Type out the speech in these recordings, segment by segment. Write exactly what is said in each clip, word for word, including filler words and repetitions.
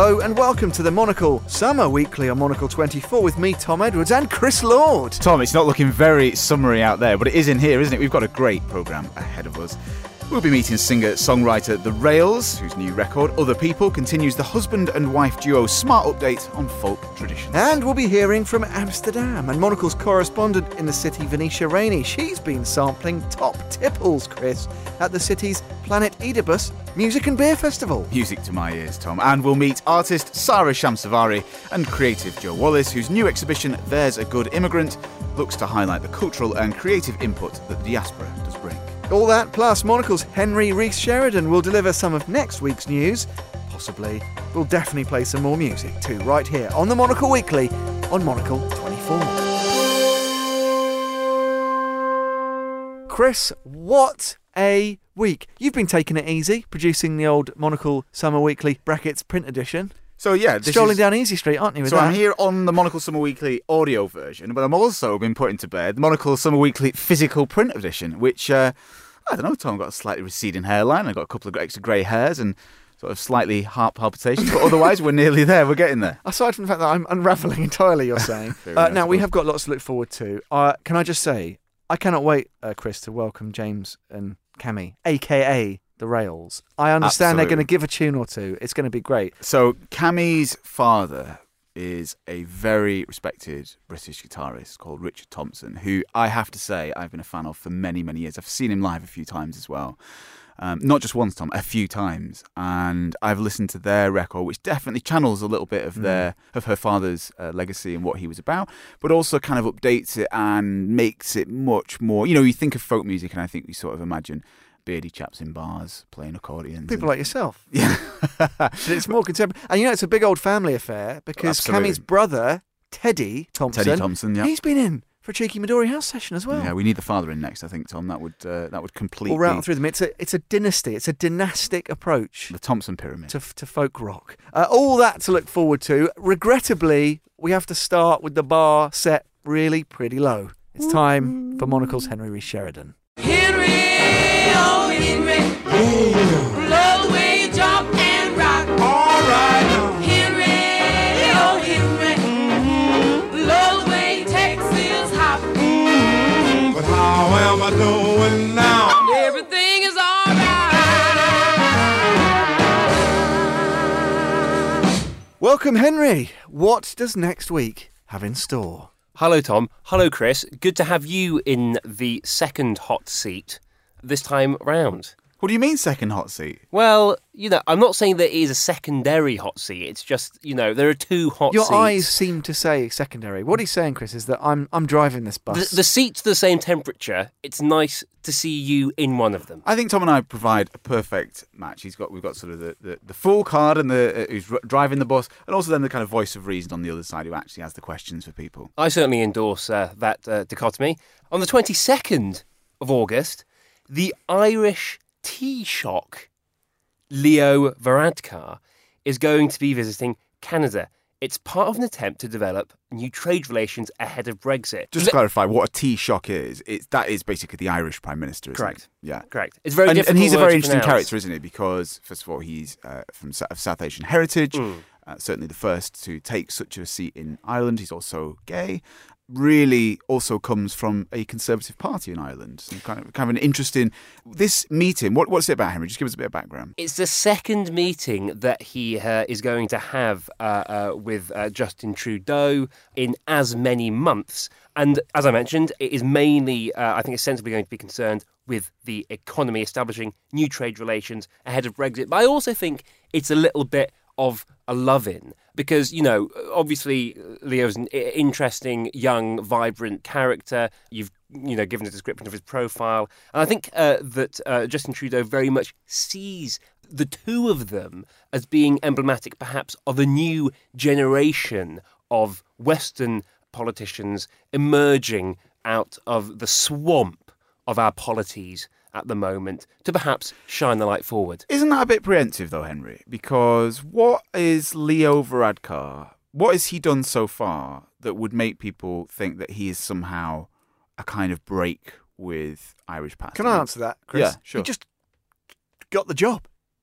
Hello and welcome to the Monocle Summer Weekly on Monocle twenty-four with me, Tom Edwards, and Chris Lord. Tom, it's not looking very summery out there, but it is in here, isn't it? We've got a great programme ahead of us. We'll be meeting singer-songwriter The Rails, whose new record, Other People, continues the husband and wife duo's smart update on folk traditions. And we'll be hearing from Amsterdam and Monocle's correspondent in the city, Venetia Rainey. She's been sampling top tipples, Chris, at the city's Planet Oedipus Music and Beer Festival. Music to my ears, Tom. And we'll meet artist Sarah Shamsavari and creative Joe Wallace, whose new exhibition, There's a Good Immigrant, looks to highlight the cultural and creative input that the diaspora does bring. All that, plus Monocle's Henry Rees Sheridan will deliver some of next week's news. Possibly. We'll definitely play some more music too, right here on the Monocle Weekly on Monocle twenty-four. Chris, what a week. You've been taking it easy, producing the old Monocle Summer Weekly brackets print edition. So yeah, this strolling is, down Easy Street, aren't you? With so that? I'm here on the Monocle Summer Weekly audio version, but I'm also been putting to bed the Monocle Summer Weekly physical print edition, which uh, I don't know, Tom, I've got a slightly receding hairline, I've got a couple of extra grey hairs and sort of slightly heart palpitations, but otherwise we're nearly there, we're getting there. Aside from the fact that I'm unravelling entirely, you're saying. uh, now, we have got lots to look forward to. Uh, can I just say, I cannot wait, uh, Chris, to welcome James and Cammy, a k a The Rails. I understand Absolutely. They're going to give a tune or two. It's going to be great. So Cammy's father is a very respected British guitarist called Richard Thompson, who I have to say I've been a fan of for many, many years. I've seen him live a few times as well. Um, not just once, Tom, a few times. And I've listened to their record, which definitely channels a little bit of mm. their of her father's uh, legacy and what he was about, but also kind of updates it and makes it much more, you know, you think of folk music and I think we sort of imagine beardy chaps in bars playing accordions. People and... like yourself. Yeah. It's more contemporary. And you know, it's a big old family affair because Absolutely. Cammy's brother, Teddy Thompson, Teddy Thompson, yeah. he's been in for a cheeky Midori House session as well. Yeah, we need the father in next, I think, Tom. That would uh, that would completely... We'll rattle through them. It's a, it's a dynasty. It's a dynastic approach. The Thompson Pyramid. To, to folk rock. Uh, all that to look forward to. Regrettably, we have to start with the bar set really pretty low. It's time for Monocle's Henry Rees Sheridan. Henry, oh Henry, yeah. Love the way you jump and rock. All right. Henry, oh Henry, mm-hmm. Love the way you Texas hop. Mm-hmm. But how am I doing now? Everything is all right. Welcome, Henry. What does next week have in store? Hello, Tom. Hello, Chris. Good to have you in the second hot seat this time round. What do you mean second hot seat? Well, you know, I'm not saying that it is a secondary hot seat. It's just, you know, there are two hot Your seats. Your eyes seem to say secondary. What he's saying, Chris, is that I'm I'm driving this bus. The, the seats are the same temperature. It's nice to see you in one of them. I think Tom and I provide a perfect match. He's got We've got sort of the, the, the full card and the uh, who's r- driving the bus, and also then the kind of voice of reason on the other side who actually has the questions for people. I certainly endorse uh, that uh, dichotomy. On the twenty-second of August, the Irish Taoiseach, Leo Varadkar, is going to be visiting Canada. It's part of an attempt to develop new trade relations ahead of Brexit. Just to clarify, what a Taoiseach is, it's, that is basically the Irish Prime Minister, isn't Correct. it? Yeah. Correct. It's very and, difficult and he's a word very to interesting pronounce. character, isn't he? Because, first of all, he's uh, from of South Asian heritage, mm. uh, certainly the first to take such a seat in Ireland. He's also gay. Really also comes from a Conservative Party in Ireland. So kind of kind of an interesting... This meeting, what, what's it about, Henry? Just give us a bit of background. It's the second meeting that he uh, is going to have uh, uh, with uh, Justin Trudeau in as many months. And as I mentioned, it is mainly, uh, I think, ostensibly going to be concerned with the economy, establishing new trade relations ahead of Brexit. But I also think it's a little bit of a love-in because, you know, obviously Leo's an interesting, young, vibrant character. You've, you know, given a description of his profile. And I think uh, that uh, Justin Trudeau very much sees the two of them as being emblematic, perhaps, of a new generation of Western politicians emerging out of the swamp of our polities at the moment to perhaps shine the light forward. Isn't that a bit preemptive though, Henry? Because what is Leo Varadkar, what has he done so far that would make people think that he is somehow a kind of break with Irish past? Can I answer that, Chris? Yeah, sure. He just got the job.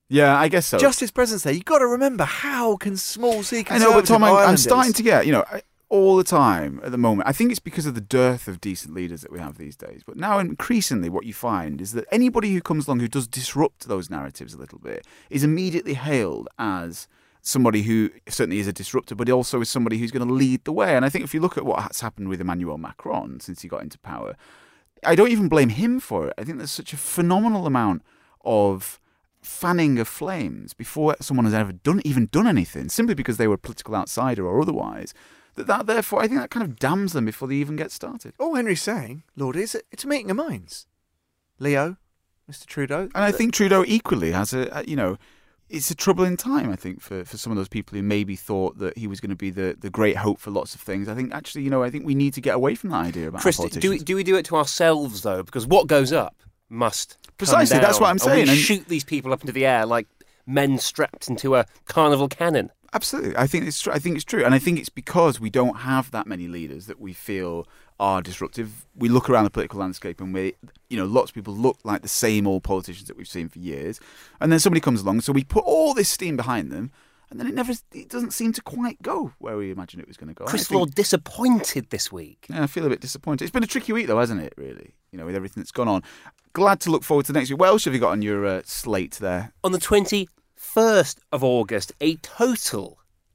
Yeah, I guess so. Just his presence there. You've got to remember, how can small C I Conservative know, but Tom, I'm, I'm Islanders- starting to get, you know, I, all the time at the moment. I think it's because of the dearth of decent leaders that we have these days. But now increasingly what you find is that anybody who comes along who does disrupt those narratives a little bit is immediately hailed as somebody who certainly is a disruptor, but also is somebody who's going to lead the way. And I think if you look at what has happened with Emmanuel Macron since he got into power, I don't even blame him for it. I think there's such a phenomenal amount of fanning of flames before someone has ever done even done anything, simply because they were a political outsider or otherwise. That, that therefore, I think that kind of damns them before they even get started. All Henry's saying, Lord, is it, it's a meeting of minds. Leo, Mister Trudeau. And I think Trudeau equally has a, a you know, it's a troubling time, I think, for, for some of those people who maybe thought that he was going to be the, the great hope for lots of things. I think, actually, you know, I think we need to get away from that idea about Chris, our do we, politicians. do we do it to ourselves, though? Because what goes up must come Precisely, down. that's what I'm And saying. we And- shoot these people up into the air like men strapped into a carnival cannon. Absolutely, I think it's true. I think it's true, and I think it's because we don't have that many leaders that we feel are disruptive. We look around the political landscape, and we, you know, lots of people look like the same old politicians that we've seen for years, and then somebody comes along, so we put all this steam behind them, and then it never, it doesn't seem to quite go where we imagined it was going to go. Chris I think- Lord disappointed this week. Yeah, I feel a bit disappointed. It's been a tricky week, though, hasn't it? Really, you know, with everything that's gone on. Glad to look forward to next week. What else have you got on your uh, slate there? On the twenty-first of August, a total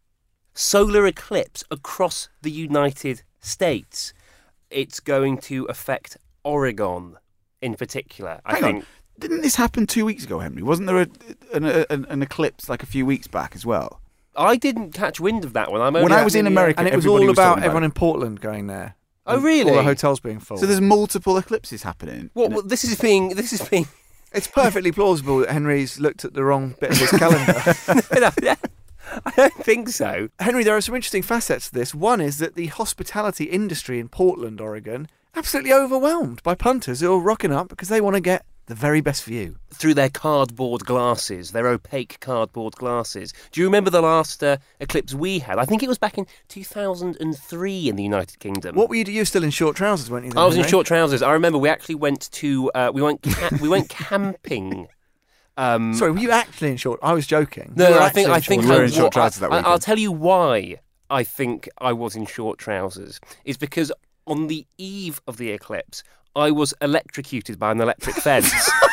solar eclipse across the United States. It's going to affect Oregon in particular, I Hang think. on, didn't this happen two weeks ago, Henry? Wasn't there a, an, a, an eclipse like a few weeks back as well? I didn't catch wind of that one. I'm When only I was in actually- America, And it was everybody all was about talking about everyone it. in Portland going there. Oh, And really? All the hotels being full. So there's multiple eclipses happening. Well, well, this is being. This is being. It's perfectly plausible that Henry's looked at the wrong bit of his calendar. I don't think so. Henry, there are some interesting facets to this. One is that the hospitality industry in Portland, Oregon, absolutely overwhelmed by punters who are rocking up because they want to get the very best view. Through their cardboard glasses, their opaque cardboard glasses. Do you remember the last uh, eclipse we had? I think it was back in two thousand three in the United Kingdom. What were you? You were still in short trousers, weren't you? then, I was in Henry? short trousers. I remember we actually went to uh, we went ca- we went camping. Um, Sorry, were you actually in short? I was joking. no, You were I think actually I in think You were I, in short wa- trousers that I- I'll weekend. tell you why I think I was in short trousers. Is because on the eve of the eclipse, I was electrocuted by an electric fence.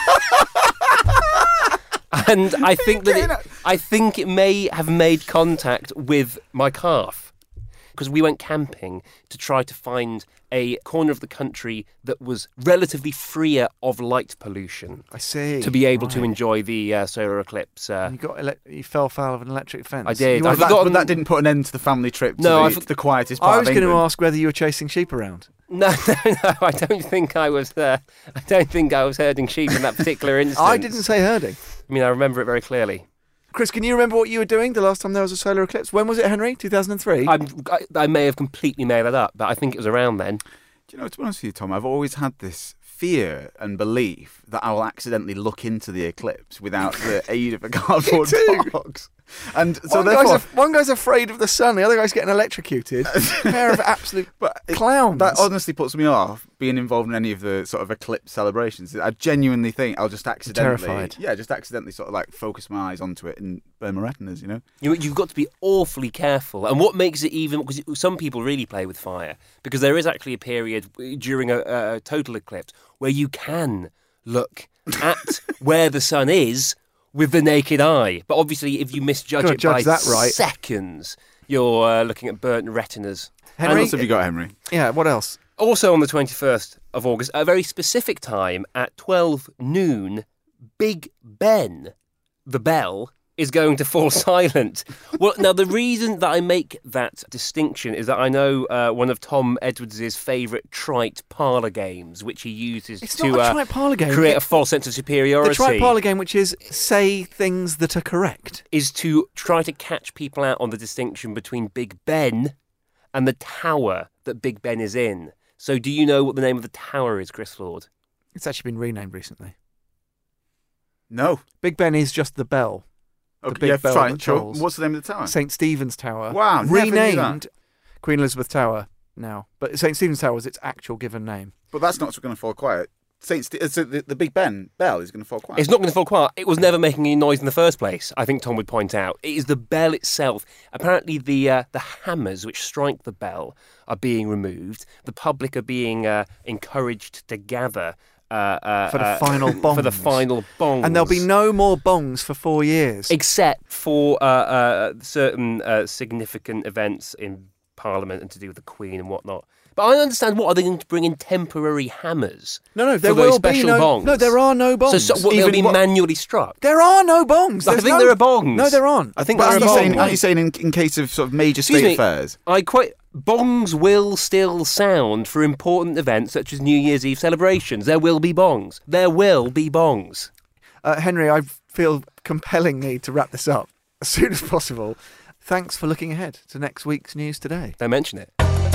And I think that it, I think it may have made contact with my calf because we went camping to try to find a corner of the country that was relatively freer of light pollution I see. to be able to Right. enjoy the uh, solar eclipse. Uh, And you got ele- you fell foul of an electric fence. I did. You I were- But that, forgot- but that didn't put an end to the family trip to, No, the, I for- the quietest part I was of going to England. ask whether you were chasing sheep around. no, no, no. I don't think I was. Uh, I don't think I was herding sheep in that particular instance. I didn't say herding. I mean, I remember it very clearly. Chris, can you remember what you were doing the last time there was a solar eclipse? When was it, Henry? two thousand three? I'm, I, I may have completely made that up, but I think it was around then. Do you know, to be honest with you, Tom, I've always had this fear and belief that I will accidentally look into the eclipse without the aid of a cardboard too. box. And so one, therefore... guy's af- one guy's afraid of the sun, the other guy's getting electrocuted. A pair of absolute But it- clowns. That honestly puts me off being involved in any of the sort of eclipse celebrations. I genuinely think I'll just accidentally, terrified. yeah, just accidentally sort of like focus my eyes onto it and burn my retinas. You know, You, you've got to be awfully careful. And what makes it even... Because some people really play with fire. Because there is actually a period during a, a total eclipse where you can look at where the sun is with the naked eye. But obviously, if you misjudge Gotta it judge by that right. seconds, you're uh, looking at burnt retinas. what Henry, else have you got, Henry? yeah, what else? Also on the twenty-first of August, at a very specific time at twelve noon, Big Ben, the bell, is going to fall silent. Well, now, the reason that I make that distinction is that I know uh, one of Tom Edwards' favourite trite parlour games, which he uses It's to not a uh, trite parlour game. create a false sense of superiority. The trite parlour game, which is say things that are correct. is to try to catch people out on the distinction between Big Ben and the tower that Big Ben is in. So do you know what the name of the tower is, Chris Lord? It's actually been renamed recently. No. Big Ben is just the bell. Okay, big yeah, bell fine, that sure. tolls. What's the name of the tower? Saint Stephen's Tower. Wow, never knew that. renamed Queen Elizabeth Tower now. But Saint Stephen's Tower was its actual given name. But that's not going to fall quiet. Saint St- so the, the Big Ben bell is going to fall quiet. It's not going to fall quiet. It was never making any noise in the first place, I think Tom would point out. It is the bell itself. Apparently the uh, the hammers which strike the bell are being removed. The public are being uh, encouraged to gather uh, uh, For the uh, final bongs. For the final bongs. And there'll be no more bongs for four years. Except for uh, uh, certain uh, significant events in Parliament and to do with the Queen and whatnot. But I understand, what are they going to bring in temporary hammers? No, no, there for those will be special no. bongs? No, there are no bongs. So, so what, they'll Even be what- manually struck. There are no bongs. I There's think no- there are bongs. No, there aren't. I think But there are aren't you bongs. saying, aren't you saying in, in case of sort of major Excuse state me, affairs? I quite bongs will still sound for important events such as New Year's Eve celebrations. There will be bongs. There will be bongs. Uh, Henry, I feel compelling need to wrap this up as soon as possible. Thanks for looking ahead to next week's News Today. Don't mention it.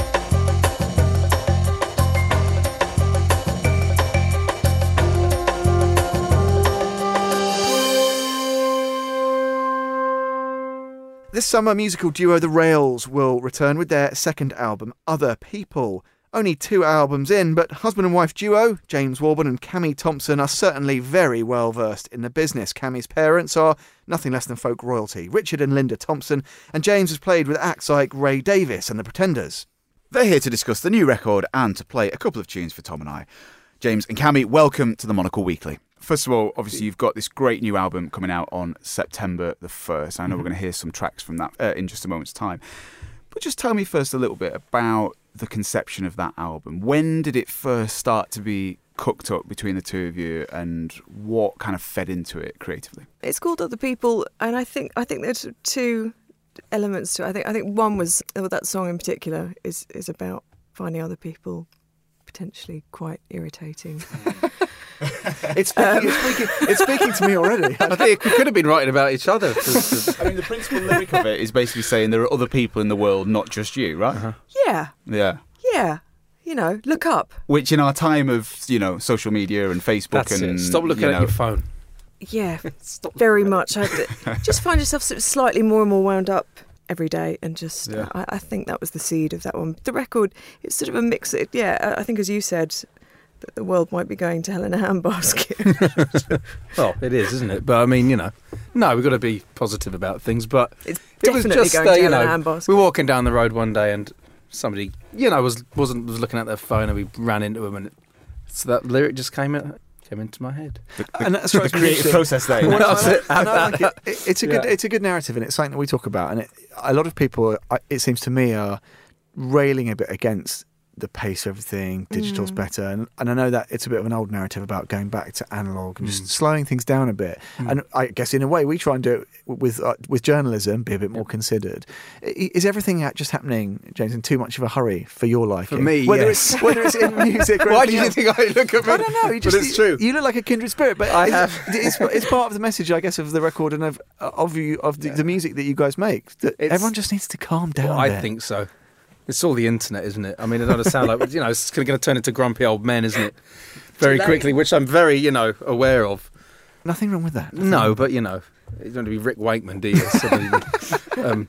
This summer, musical duo The Rails will return with their second album, Other People. Only two albums in, but husband and wife duo, James Warburton and Cammy Thompson, are certainly very well versed in the business. Cammy's parents are nothing less than folk royalty, Richard and Linda Thompson, and James has played with acts like Ray Davis and The Pretenders. They're here to discuss the new record and to play a couple of tunes for Tom and I. James and Cammy, welcome to the Monocle Weekly. First of all, obviously, you've got this great new album coming out on September the first. I know mm-hmm. we're going to hear some tracks from that uh, in just a moment's time. But just tell me first a little bit about the conception of that album. When did it first start to be cooked up between the two of you, and what kind of fed into it creatively? It's called Other People, and I think I think there's two elements to it. I think I think one was, well, that song in particular is is about finding other people potentially quite irritating. It's speaking, Um, it's, speaking, it's speaking to me already. I think we could have been writing about each other. I mean, the principal lyric of it is basically saying there are other people in the world, not just you, right? Uh-huh. Yeah, Yeah. yeah. You know, look up. Which in our time of, you know, social media and Facebook That's and... it. Stop looking you at know, your phone. Yeah, very much. I, just find yourself sort of slightly more and more wound up every day, and just Yeah. I, I think that was the seed of that one. The record, it's sort of a mix. It, yeah, I think as you said, that the world might be going to hell in a handbasket. Well, it is, isn't it? But I mean, you know, no, we've got to be positive about things. But It's it was definitely just, going uh, to you hell in know, a handbasket. we were walking down the road one day, and somebody, you know, was wasn't was looking at their phone, and we ran into them, and it, so that lyric just came in, came into my head. And that's the what's creative interesting. process there. Well, That's I like- it. and I like it. It- It's a good, Yeah. it's a good narrative, and it's something that we talk about. And it, a lot of people, I- it seems to me, are railing a bit against the pace of everything. Digital's Mm. better, and, and I know that it's a bit of an old narrative about going back to analog and just Mm. slowing things down a bit. Mm. And I guess in a way we try and do it with uh, with journalism, be a bit more considered. I- Is everything at- just happening, James, in too much of a hurry for your liking? For me, whether yes. it's whether it's in music. Or Why anything do you else. think I look at me? I don't know. You just, but it's true. You look like a kindred spirit, but I it's, have. It's, it's part of the message, I guess, of the record and of of you of the, the music that you guys make. That It's- everyone just needs to calm down. Well, a I bit. think so. It's all the internet, isn't it? I mean, it doesn't sound like, you know, it's going to turn into grumpy old men, isn't it? Very Too late. quickly, which I'm very, you know, aware of. Nothing wrong with that. Nothing No, wrong. but, you know, you don't want to be Rick Wakeman, do you? Suddenly, um,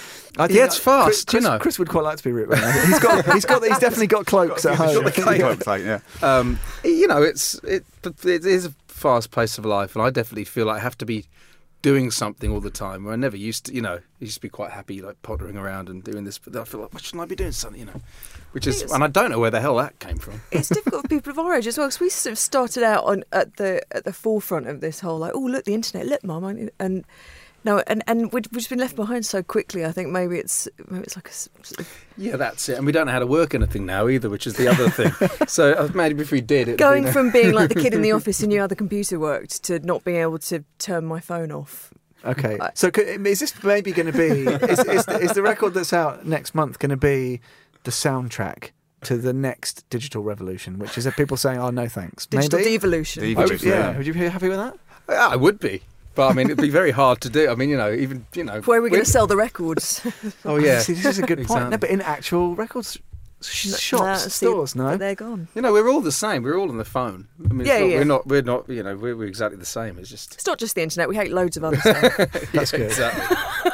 I think yeah, it's that- fast, Chris, Chris, you know. Chris would quite like to be Rick Wakeman. He's got, he's got, he's definitely got cloaks at home. Cloak, like, yeah. um, you know, it's it, it is a fast pace of life, and I definitely feel like I have to be doing something all the time. Where I never used to, you know, I used to be quite happy like pottering around and doing this, but then I feel like, why shouldn't I be doing something, you know? Which is, Yes. and I don't know where the hell that came from. It's difficult for people of our age as well, because we sort of started out on at the at the forefront of this whole like, oh look, the internet, look, mum, and, and no, and and we've we've been left behind so quickly. I think maybe it's maybe it's like a s- sort of Yeah, that's it. And we don't know how to work anything now either, which is the other thing. So uh, maybe if we did, it going from being like the kid in the office who knew how the computer worked to not being able to turn my phone off. Okay, so c- is this maybe going to be? Is, is, is the record that's out next month going to be the soundtrack to the next digital revolution? Which is that people saying, "Oh no, thanks." Digital maybe. devolution. Devolution. Would you- yeah. Yeah. Would you be happy with that? Yeah, I would be. But I mean, it'd be very hard to do. I mean, you know, even, you know. Where are we going we- to sell the records? Oh, yeah. See, this is a good point. Exactly. No, but in actual records, sh- shops, Nah, see, stores, no. They're gone. You know, we're all the same. We're all on the phone. I mean, it's Yeah, not, yeah. we're not, we're not, you know, we're, we're exactly the same. It's just. It's not just the internet. We hate loads of other stuff. That's Yeah, good. Exactly.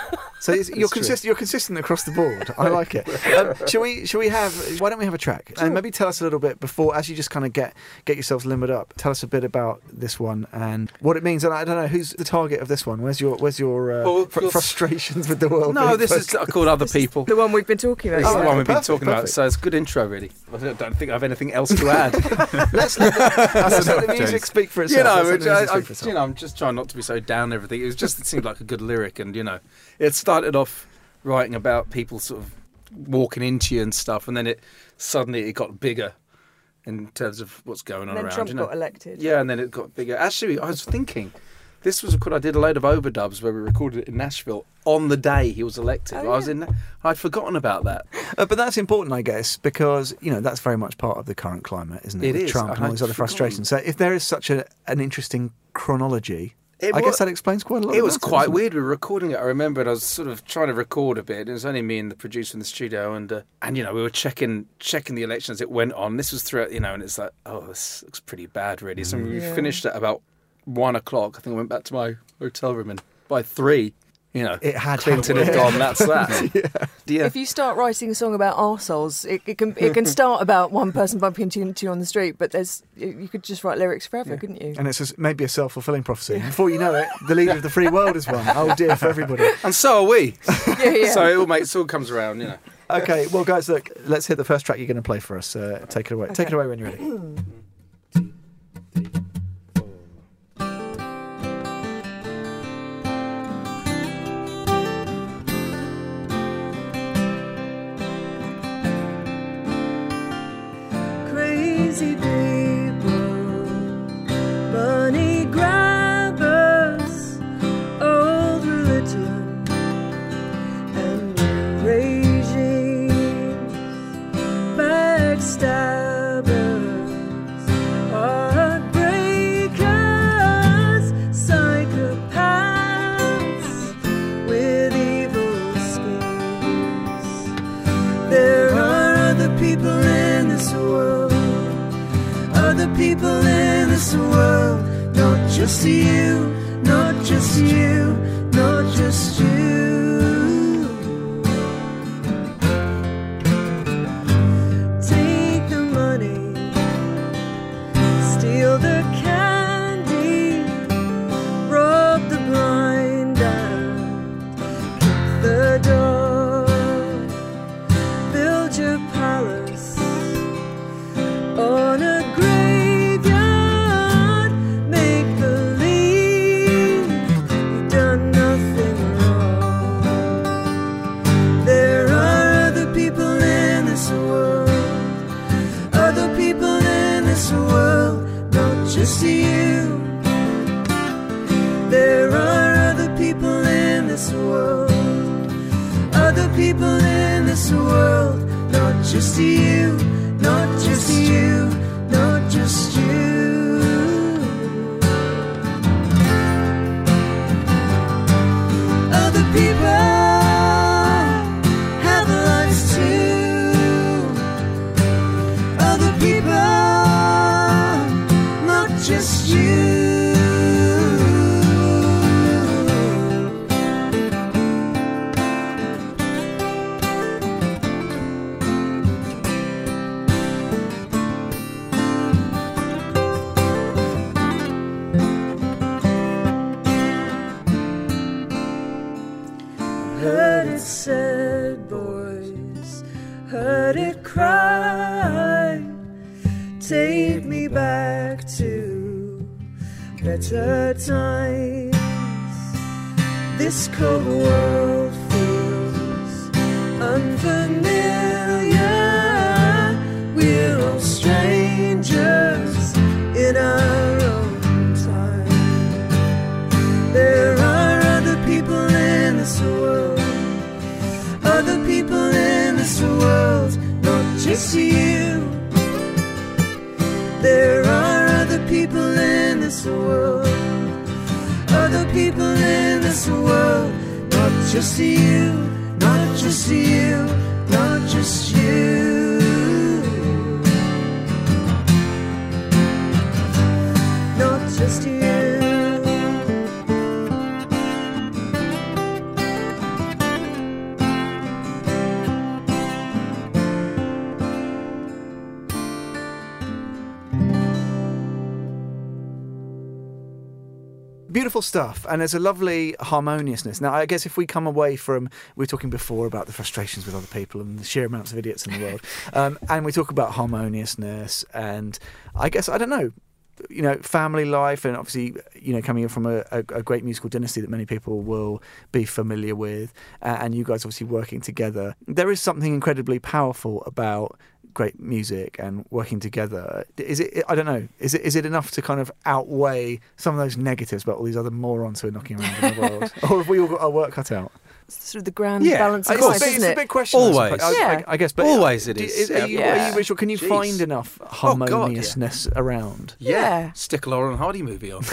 So it's, you're true. consistent. You're consistent across the board. I like it. Um, shall we? Shall we have? Why don't we have a track and maybe tell us a little bit before, as you just kind of get get yourselves limbered up. Tell us a bit about this one and what it means. And I don't know who's the target of this one. Where's your Where's your uh, Well, fr- you're- frustrations with the world? No, being this is focused? called Other People. The one we've been talking about. This is Oh, the right, one we've been perfect, talking about, perfect. so it's a good intro, really. I don't don't think I have anything else to add. Let's let the, let's let the music speak for itself. you know, Let's let which the I, music I, speak for itself. you know, I'm just trying not to be so down and everything. It was just, it seemed like a good lyric, and, you know, it started off writing about people sort of walking into you and stuff, and then it suddenly it got bigger in terms of what's going on And then around. Trump you know? got elected. Yeah, and then it got bigger. Actually, I was thinking, this was what I did a load of overdubs where we recorded it in Nashville on the day he was elected. Oh, I was yeah. in. I'd forgotten about that. Uh, but that's important, I guess, because you know that's very much part of the current climate, isn't it? It With is, Trump and and all these I'd other forgotten. frustrations. So if there is such a, an interesting chronology, It I wa- guess that explains quite a lot. It was about quite doesn't it? weird. We were recording it. I remember, and I was sort of trying to record a bit. And it was only me and the producer in the studio, and uh, and you know we were checking checking the election as it went on. This was throughout, you know, and it's like, oh, this looks pretty bad, really. So we Yeah. finished at about one o'clock. I think I went back to my hotel room, and by three, you know, It had Clinton happened. had gone. That's that. yeah. yeah. If you start writing a song about arseholes, it, it can it can start about one person bumping into you on the street, but there's you could just write lyrics forever, couldn't you? And it's just maybe a self-fulfilling prophecy. Before you know it, the leader of the free world is won. Oh dear, for everybody. And so are we. Yeah, yeah. So it all makes it all comes around, you know. Okay, well, guys, look, let's hit the first track you're going to play for us. Uh, take it away. Take it away when you're ready. Crazy people, money grabbers, old religion, and new regimes, backstabbers, heartbreakers, psychopaths with evil schemes. There are other people in this world, other people in this world, not just you, not just you, not just you. Take the money, steal the candy, rob the blind eye, kick the door, build your palace on a graveyard, make believe you've done nothing wrong. There are other people in this world, other people in this world, not just you. There are other people in this world, other people in this world, not just you, not just you, not just you. Other people have lives too. Other people, not just you. Heard it said, boys, heard it cry. Take me back to better times. This cold world feels unfamiliar. We're all strangers in our own time. There are other people in this world, other people in this world, not just you. There are other people in this world, other people in this world, not just you, not just you, not just you. Not just you. beautiful stuff, and there's a lovely harmoniousness. Now, I guess if we come away from, we were talking before about the frustrations with other people and the sheer amounts of idiots in the world, um, and we talk about harmoniousness, and I guess, I don't know, you know, family life, and obviously, you know, coming in from a, a, a great musical dynasty that many people will be familiar with, uh, and you guys obviously working together, there is something incredibly powerful about great music and working together. Is it, I don't know, is it is it enough to kind of outweigh some of those negatives about all these other morons who are knocking around in the world? Or have we all got our work cut out? It's sort of the grand Yeah, balance of It's, life, a, big- isn't it's a it? big question. I Always. suppose. I, Yeah. I, I guess. But Always it do- is. Are you, Yeah. are you, Rachel, can you Jeez. find enough Oh, God, yeah. harmoniousness around? Yeah. Stick a Laurel and Hardy movie on.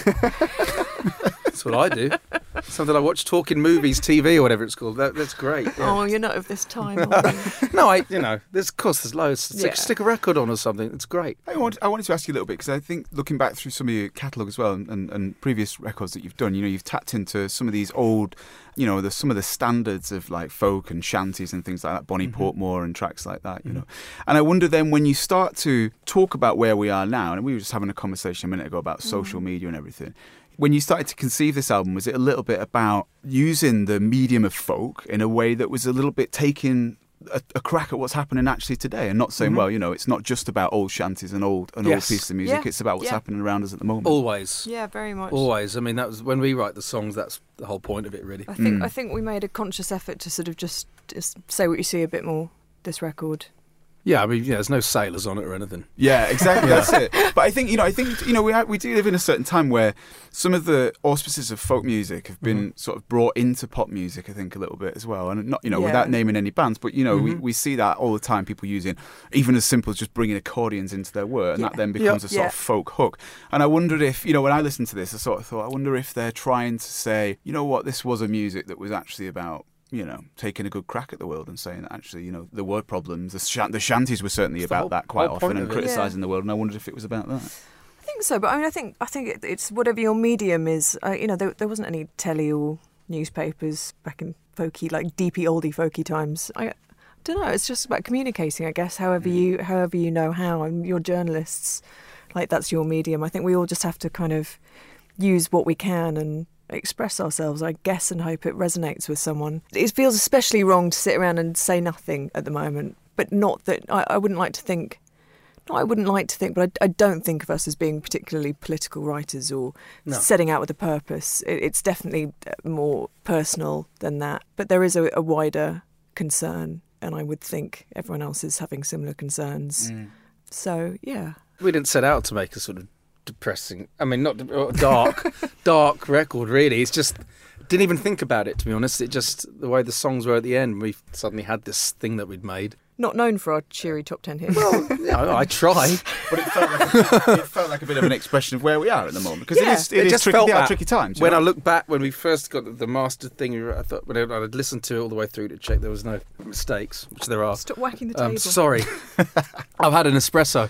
That's what I do. Something I watch, talking movies, T V, or whatever it's called. That, that's great. yeah. Oh, you're not of this time, are you? No, I, you know, there's, of course, there's loads. Stick, Yeah. stick a record on or something. It's great. I, want, I wanted to ask you a little bit, because I think looking back through some of your catalogue as well, and, and, and previous records that you've done, you know, you've tapped into some of these old, you know, the, some of the standards of like folk and shanties and things like that, Bonnie Mm-hmm. Portmore and tracks like that, you know. And I wonder then, when you start to talk about where we are now, and we were just having a conversation a minute ago about social Mm. media and everything, when you started to conceive this album, was it a little bit about using the medium of folk in a way that was a little bit taking a, a crack at what's happening actually today, and not saying, Mhm. well, you know, it's not just about old shanties and old and Yes. old pieces of music, Yeah. it's about what's Yeah. happening around us at the moment. Always. Yeah, very much. Always. I mean, that was when we write the songs. That's the whole point of it, really. I think Mm. I think we made a conscious effort to sort of just, just say what you see a bit more. This record. Yeah, I mean, yeah, there's no sailors on it or anything. Yeah, exactly. That's it. But I think, you know, I think, you know, we we do live in a certain time where some of the auspices of folk music have been Mm-hmm. sort of brought into pop music, I think, a little bit as well. And not, you know, Yeah. without naming any bands, but, you know, we, Mhm. we see that all the time, people using even as simple as just bringing accordions into their work, and Yeah. that then becomes a sort Yeah. of folk hook. And I wondered if, you know, when I listened to this, I sort of thought, I wonder if they're trying to say, you know what, this was a music that was actually about, you know, taking a good crack at the world and saying that actually, you know, there were problems. The, shan- the shanties were certainly It's the about whole- that quite whole often point and of it. criticising the world, and I wondered if it was about that. I think so, but I mean, I think I think it, it's whatever your medium is. Uh, you know, there, there wasn't any telly or newspapers back in folky, like deepy oldie folky times. I don't know. It's just about communicating, I guess. However you however you know how, and you're journalists, like that's your medium. I think we all just have to kind of use what we can and express ourselves, I guess, and hope it resonates with someone. It feels especially wrong to sit around and say nothing at the moment, but not that I, I wouldn't like to think. No, I wouldn't like to think, but I, I don't think of us as being particularly political writers or No. setting out with a purpose. It, it's definitely more personal than that. But there is a, a wider concern, and I would think everyone else is having similar concerns. So, yeah. We didn't set out to make a sort of depressing, I mean, not de- uh, dark, dark record, really. It's just, didn't even think about it, to be honest. It just, the way the songs were at the end, we suddenly had this thing that we'd made. Not known for our cheery top ten hits. Yeah, I try. But it felt, like a, it felt like a bit of an expression of where we are at the moment, because Yeah. it is, it It is just tricky, felt they are that. tricky times. you When know? I look back, when we first got the, the mastered thing, I thought, when I- I'd listened to it all the way through to check there was no mistakes, which there are. Stop whacking the table. Um, sorry. I've had an espresso.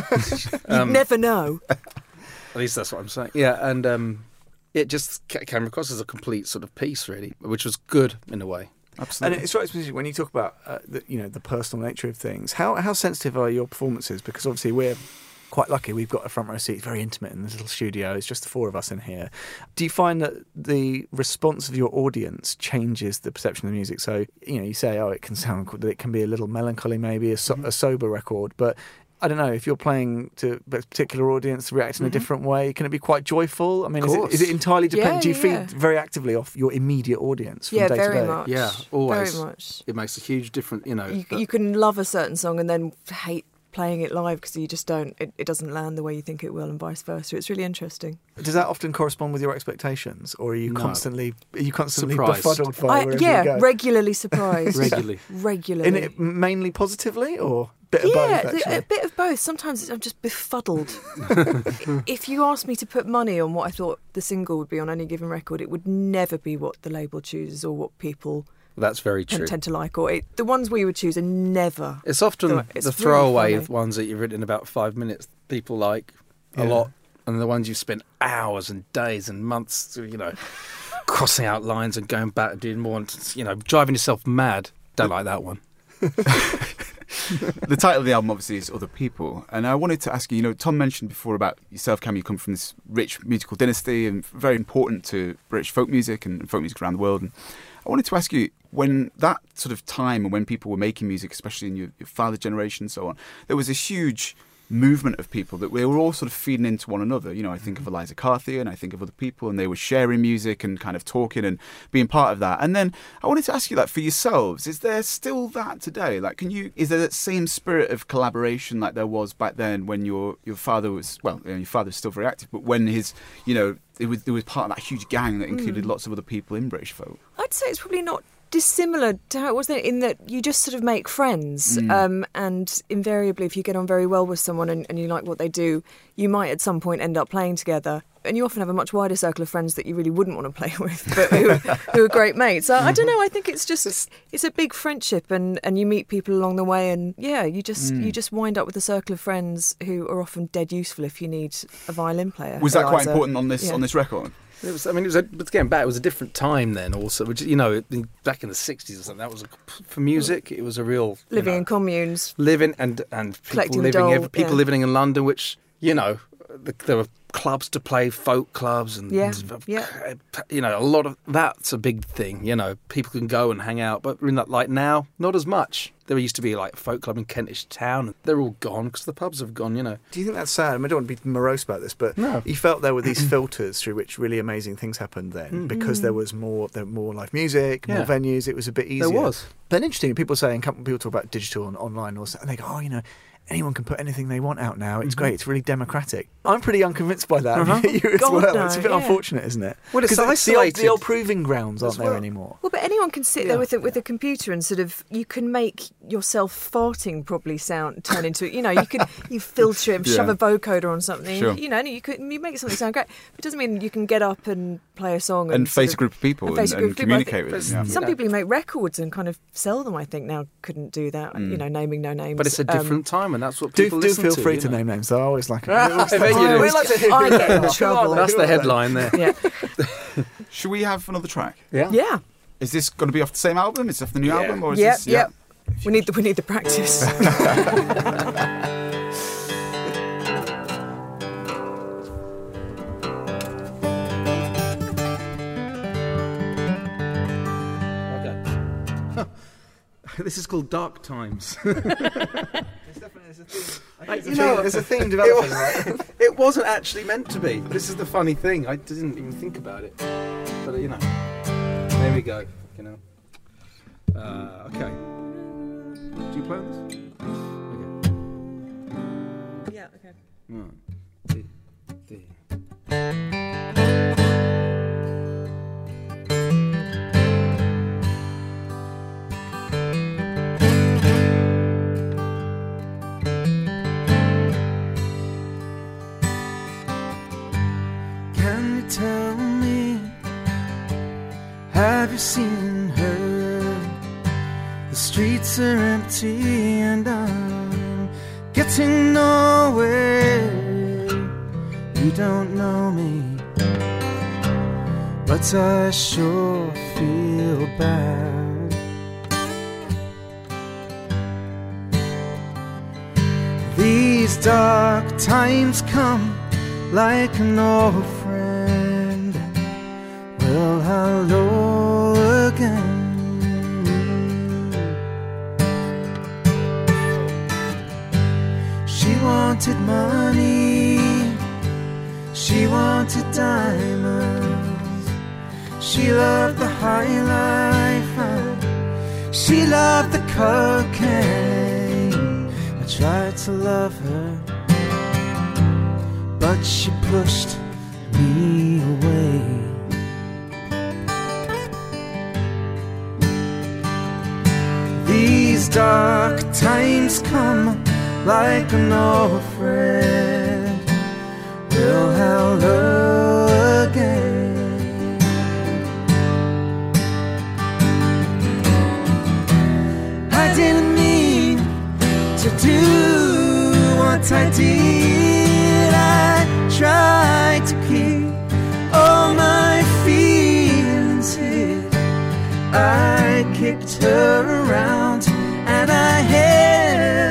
You um, never know. At least that's what I'm saying. Yeah, and um, it just ca- came across as a complete sort of piece, really, which was good in a way. And Absolutely. it strikes me when you talk about uh, the, you know, the personal nature of things. How how sensitive are your performances? Because obviously we're quite lucky. We've got a front row seat, very intimate in this little studio. It's just the four of us in here. Do you find that the response of your audience changes the perception of the music? So you know, you say, oh, it can sound, it can be a little melancholy, maybe a, so, a sober record, but I don't know, if you're playing to a particular audience react in a different way, can it be quite joyful? I mean, Of is it, course. is it entirely dependent? Yeah, Do you feed yeah. very actively off your immediate audience from Yeah, day very to day? much. Yeah, always. Very much. It makes a huge difference, you know. You, you can love a certain song and then hate playing it live because you just don't, it, it doesn't land the way you think it will, and vice versa. It's really interesting. Does that often correspond with your expectations, or are you No. constantly are you constantly Surprised. befuddled by I, wherever yeah, you go? regularly surprised. Regularly. Regularly. In it mainly positively, or a bit of yeah, both? th- Actually, a bit of both. Sometimes I'm just befuddled. If you asked me to put money on what I thought the single would be on any given record, it would never be what the label chooses or what people That's very tend, true. tend to like. Or it, the ones we would choose are never. It's often It's the really throwaway funny. of ones that you've written in about five minutes people like a Yeah. lot, and the ones you've spent hours and days and months, you know, crossing out lines and going back and doing more, and, you know, driving yourself mad. Don't like that one. The title of the album obviously is Other People, and I wanted to ask you, you know, Tom mentioned before about yourself, Cam, you come from this rich musical dynasty and very important to British folk music and folk music around the world. And I wanted to ask you, when that sort of time and when people were making music, especially in your, your father's generation and so on, there was this huge movement of people that we were all sort of feeding into one another. You know, I think of Eliza Carthy and I think of other people, and they were sharing music and kind of talking and being part of that. And then I wanted to ask you, like, for yourselves, is there still that today? Like, can you, is there that same spirit of collaboration like there was back then when your your father was, well, you know, your father was still very active, but when his, you know, it was, it was part of that huge gang that included mm. lots of other people in British folk? I'd say it's probably not dissimilar to how it was there, in that you just sort of make friends, Mm. um, and invariably if you get on very well with someone and, and you like what they do, you might at some point end up playing together, and you often have a much wider circle of friends that you really wouldn't want to play with, but who, who are great mates. So I don't know, I think it's just it's a big friendship, and, and you meet people along the way, and yeah, you just Mm. you just wind up with a circle of friends who are often dead useful if you need a violin player. Was that quite Eliza. important on this Yeah. on this record? It was. I mean, it was. A, but again, back. It was a different time then. Also, which, you know, back in the sixties or something. That was a, for music. It was a real you Living know, in communes. living and and people Collecting living dough, ev- people yeah. living in London, which, you know, the, there were clubs to play, folk clubs, and Yeah, yeah. you know, a lot of that's a big thing. You know, people can go and hang out, but in that, like now, not as much. There used to be like a folk club in Kentish Town. They're all gone because the pubs have gone. You know. Do you think that's sad? I, mean, I don't want to be morose about this, but No. you felt there were these filters through which really amazing things happened then, because there was more, there were more live music, more Yeah. venues. It was a bit easier. There was. But interesting, people saying, people talk about digital and online, also, and they go, oh, you know, anyone can put anything they want out now. It's great. It's really democratic. I'm pretty unconvinced by that. Uh-huh. You as God, well. no, It's a bit yeah. unfortunate, isn't it? Well, it's 'Cause the- the, old, isolated the old proving grounds aren't as there well. anymore. Well, but anyone can sit Yeah. there with a, with a computer and sort of, you can make yourself farting probably sound turn into, you know, you could you filter it, shove Yeah. a vocoder on something, Sure. you know, and you could you make something sound great. But it doesn't mean you can get up and play a song and, And sort face a of- group of people and and, face a group and of people. I think communicate with them. Yeah. Some You know. people who make records and kind of sell them, I think, now couldn't do that. Mm. You know, naming no names. But it's a Um, different time, and that's what Do, people do listen feel to, free you to know. name names. I always like it. I bet you do. We like to hear I get in who are trouble. they? That's Who the are they? headline there. Yeah, Should we have another track? Yeah. yeah, Is this going to be off the same album? Is this off the new Yeah. album? Or is yeah, this, yeah. We need the we need the practice. This is called Dark Times. There's definitely there's a theme. I think You there's, a know, theme, there's a theme it, developing, was, right? it wasn't actually meant to be. This is the funny thing. I didn't even think about it. But, uh, you know, there we go. You know. Uh, okay. Do you play on this? Okay. Yeah, okay. One, two, three. Can you tell me, have you seen her? The streets are empty and I'm getting nowhere. You don't know me, but I sure feel bad. These dark times come like an old friend. Well, hello again. She wanted money, she wanted diamonds, she loved the high life, and she loved the cocaine. I tried to love her, but she pushed me away. These dark times come like an old friend. Well, hello again. I didn't mean to do what I did. I tried to keep all my feelings hid. I kicked her around and I held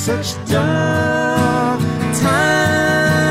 such dark times.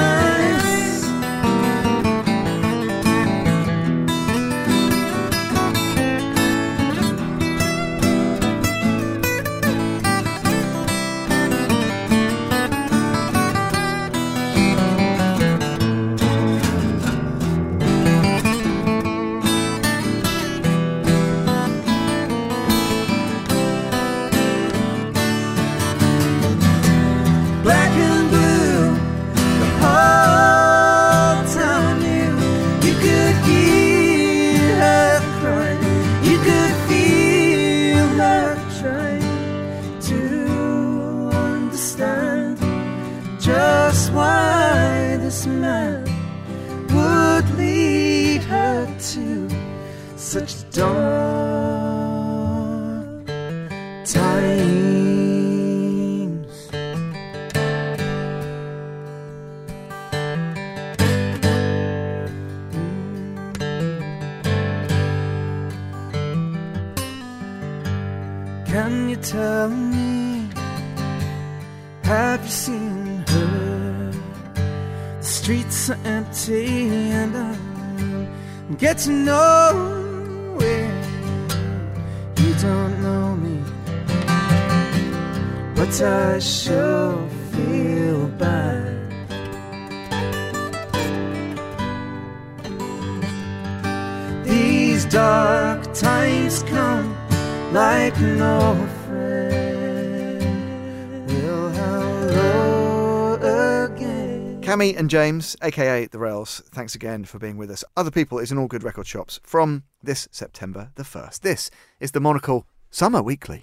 Black and blue, the whole town knew. You could hear her crying, you could feel her trying to understand just why this man would lead her to such dark times. Can you tell me, have you seen her? The streets are empty and I'm getting to know where you don't know me, but I sure feel bad. These dark times come like no friend. Well, hello again. Cammy and James, aka The Rails, thanks again for being with us. Other People is in all good record shops from this September the first. This is the Monocle Summer Weekly.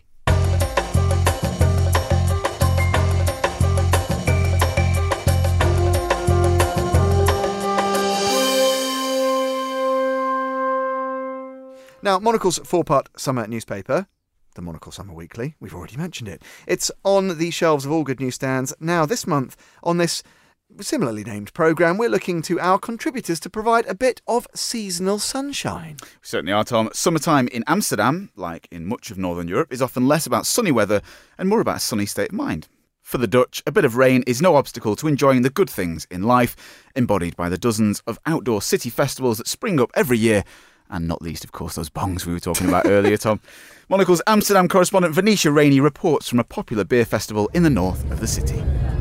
Now, Monocle's four-part summer newspaper, the Monocle Summer Weekly, we've already mentioned it. It's on the shelves of all good newsstands. Now, this month, on this similarly named programme, we're looking to our contributors to provide a bit of seasonal sunshine. We certainly are, Tom. Summertime in Amsterdam, like in much of Northern Europe, is often less about sunny weather and more about a sunny state of mind. For the Dutch, a bit of rain is no obstacle to enjoying the good things in life, embodied by the dozens of outdoor city festivals that spring up every year, and not least, of course, those bongs we were talking about earlier, Tom. Monocle's Amsterdam correspondent Venetia Rainey reports from a popular beer festival in the north of the city.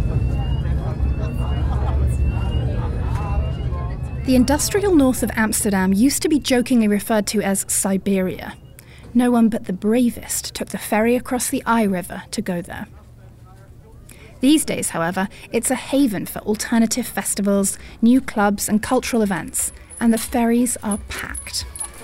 The industrial north of Amsterdam used to be jokingly referred to as Siberia. No one but the bravest took the ferry across the Eye River to go there. These days, however, it's a haven for alternative festivals, new clubs and cultural events, and the ferries are packed.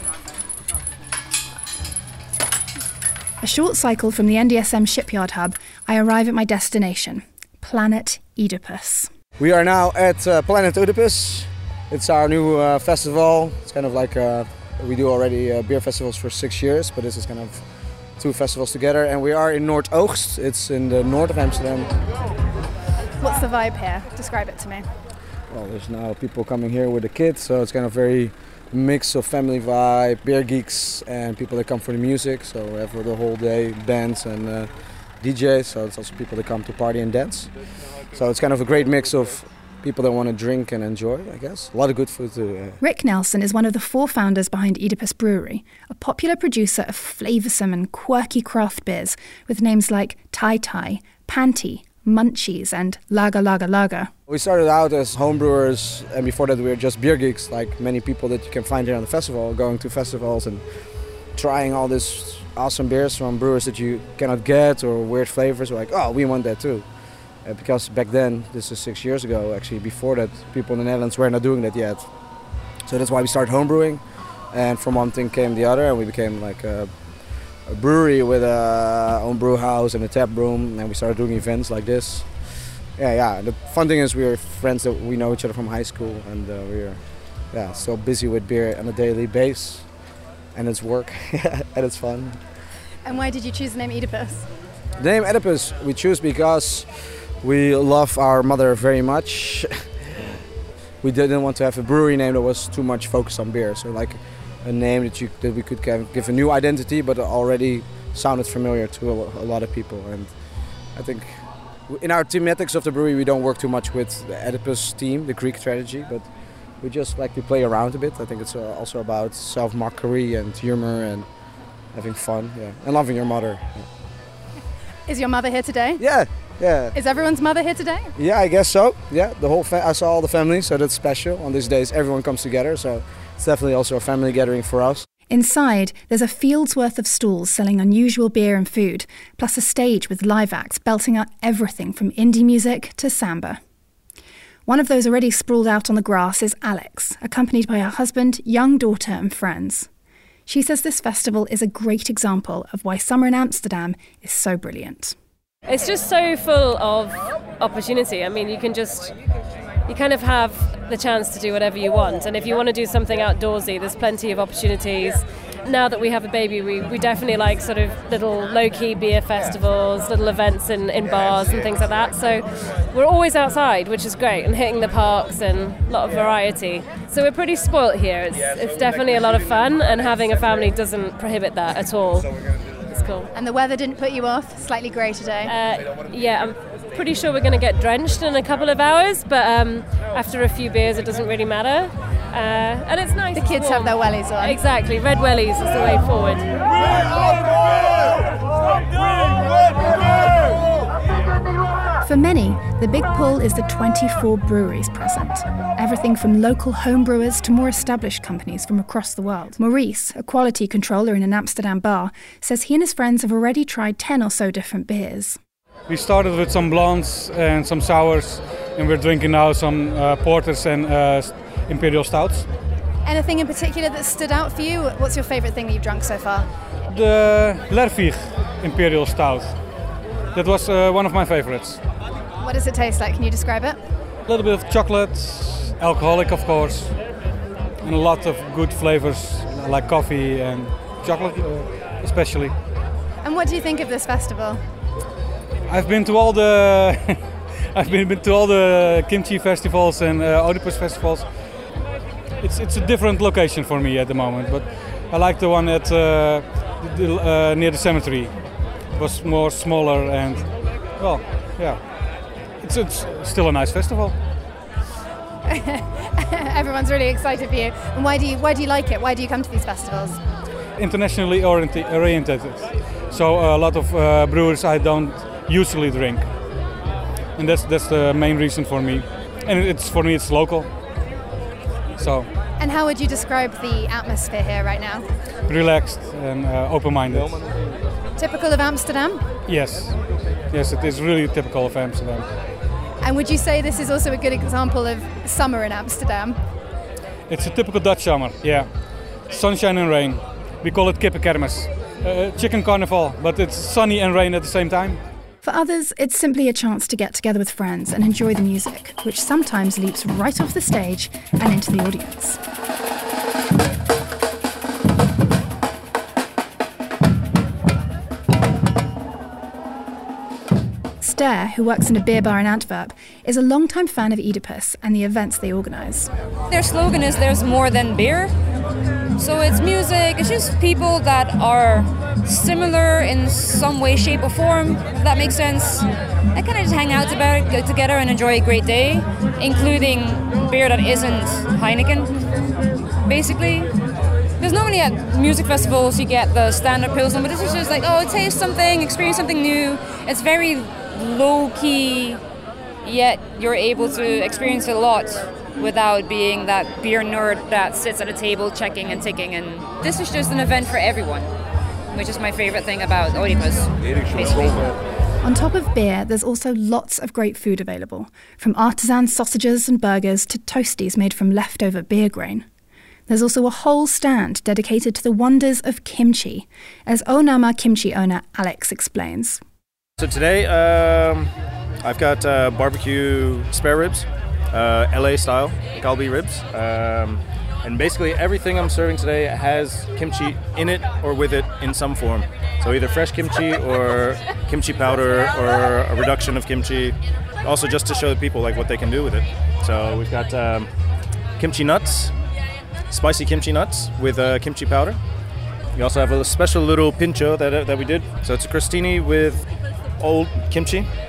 A short cycle from the N D S M shipyard hub, I arrive at my destination, Planet Oedipus. We are now at uh, Planet Oedipus. It's our new uh, festival. It's kind of like uh, we do already uh, beer festivals for six years, but this is kind of two festivals together. And we are in Noordoost. It's in the north of Amsterdam. What's the vibe here? Describe it to me. Well, there's now people coming here with the kids, so it's kind of very mix of family vibe, beer geeks, and people that come for the music. So we have the whole day bands and uh, D Js. So it's also people that come to party and dance. So it's kind of a great mix of people that want to drink and enjoy, I guess. A lot of good food too. Yeah. Rick Nelson is one of the four founders behind Oedipus Brewery, a popular producer of flavoursome and quirky craft beers with names like Tai Tai, Panty, Munchies and Lager Lager Lager. We started out as homebrewers, and before that we were just beer geeks, like many people that you can find here on the festival, going to festivals and trying all these awesome beers from brewers that you cannot get or weird flavors. We're like, oh, we want that too. Uh, because back then, this is six years ago actually, before that, people in the Netherlands were not doing that yet. So that's why we started homebrewing, and from one thing came the other, and we became like a, a brewery with a own brew house and a tap room, and we started doing events like this. Yeah, yeah. The fun thing is we're friends that we know each other from high school, and uh, we're yeah so busy with beer on a daily basis, and it's work and it's fun. And why did you choose the name Oedipus? The name Oedipus we choose because we love our mother very much. We didn't want to have a brewery name that was too much focused on beer, so like a name that you that we could give a new identity, but already sounded familiar to a, a lot of people. And I think in our thematics of the brewery, we don't work too much with the Oedipus theme, the Greek tragedy, but we just like to play around a bit. I think it's uh, also about self-mockery and humor and having fun, yeah, and loving your mother. Yeah. Is your mother here today? Yeah, yeah. Is everyone's mother here today? Yeah, I guess so. Yeah, the whole fa- I saw all the family, so that's special. On these days, everyone comes together, so it's definitely also a family gathering for us. Inside, there's a field's worth of stalls selling unusual beer and food, plus a stage with live acts belting out everything from indie music to samba. One of those already sprawled out on the grass is Alex, accompanied by her husband, young daughter and friends. She says this festival is a great example of why summer in Amsterdam is so brilliant. It's just so full of opportunity. I mean, you can just, you kind of have the chance to do whatever you want. And if you want to do something outdoorsy, there's plenty of opportunities. Now that we have a baby, we, we definitely like sort of little low-key beer festivals, little events in, in bars and things like that. So we're always outside, which is great, and hitting the parks and a lot of variety. So we're pretty spoilt here. It's, it's definitely a lot of fun, and having a family doesn't prohibit that at all. It's cool. And the weather didn't put you off? Slightly grey today? Uh, yeah, I'm pretty sure we're going to get drenched in a couple of hours, but um, after a few beers it doesn't really matter. Uh, and it's nice. The kids have their wellies on. Exactly, red wellies is the way forward. For many, the big pull is the twenty-four breweries present. Everything from local home brewers to more established companies from across the world. Maurice, a quality controller in an Amsterdam bar, says he and his friends have already tried ten or so different beers. We started with some blondes and some sours, and we're drinking now some uh, porters and uh, imperial stouts. Anything in particular that stood out for you? What's your favourite thing that you've drunk so far? The Lervig imperial stout. That was uh, one of my favorites. What does it taste like? Can you describe it? A little bit of chocolate, alcoholic of course, and a lot of good flavors like coffee and chocolate uh, especially. And what do you think of this festival? I've been to all the I've been, been to all the kimchi festivals and uh, Oedipus festivals. It's it's a different location for me at the moment, but I like the one at uh, the, uh, near the cemetery. It was more smaller and well, yeah. It's it's still a nice festival. Everyone's really excited for you. And why do you why do you like it? Why do you come to these festivals? Internationally orienta- oriented. So a lot of uh, brewers I don't usually drink, and that's that's the main reason for me. And it's for me it's local. So. And how would you describe the atmosphere here right now? Relaxed and uh, open-minded. Typical of Amsterdam? Yes, yes, it is really typical of Amsterdam. And would you say this is also a good example of summer in Amsterdam? It's a typical Dutch summer, yeah. Sunshine and rain. We call it kippenkermis. Uh, chicken carnival, but it's sunny and rain at the same time. For others, it's simply a chance to get together with friends and enjoy the music, which sometimes leaps right off the stage and into the audience. Ster, who works in a beer bar in Antwerp, is a longtime fan of Oedipus and the events they organise. Their slogan is "There's more than beer." So it's music, it's just people that are similar in some way, shape or form, if that makes sense. They kind of just hang out together, go together and enjoy a great day, including beer that isn't Heineken, basically. There's normally at music festivals you get the standard Pilsner, but this is just like, oh, taste something, experience something new. It's very low-key, yet you're able to experience a lot without being that beer nerd that sits at a table checking and ticking. And this is just an event for everyone, which is my favorite thing about Oedipus, basically. On top of beer, there's also lots of great food available, from artisan sausages and burgers to toasties made from leftover beer grain. There's also a whole stand dedicated to the wonders of kimchi, as Onama kimchi owner Alex explains. So today, um, I've got uh, barbecue spare ribs, uh, L A style galbi ribs, um, and basically everything I'm serving today has kimchi in it or with it in some form. So either fresh kimchi or kimchi powder or a reduction of kimchi, also just to show the people like what they can do with it. So we've got um, kimchi nuts, spicy kimchi nuts with uh, kimchi powder. We also have a special little pincho that that we did. So it's a crostini with old kimchi,